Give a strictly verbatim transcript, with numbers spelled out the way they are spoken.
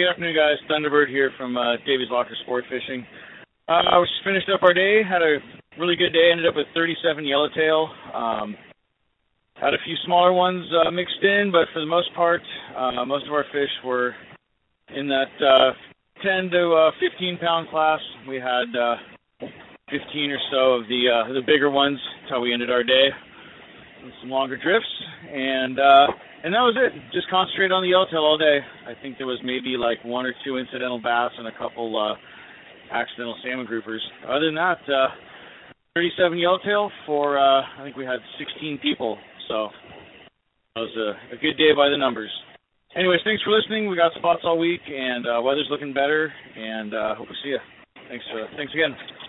afternoon, guys. Thunderbird here from uh, Davies Locker Sport Fishing. Uh, I was just finished up our day. Had a really good day. Ended up with thirty-seven yellowtail. Um, had a few smaller ones uh, mixed in, but for the most part, uh, most of our fish were in that uh, ten to fifteen pound class. We had uh, fifteen or so of the uh, the bigger ones. That's how we ended our day. With some longer drifts, and uh, and that was it. Just concentrate on the yellowtail all day. I think there was maybe like one or two incidental bass and a couple uh, accidental salmon groupers. Other than that, uh, thirty-seven yellowtail for uh, I think we had sixteen people. So that was a, a good day by the numbers. Anyways, thanks for listening. We got spots all week, and uh, weather's looking better, and uh, hope to see you. Thanks. Uh, thanks again.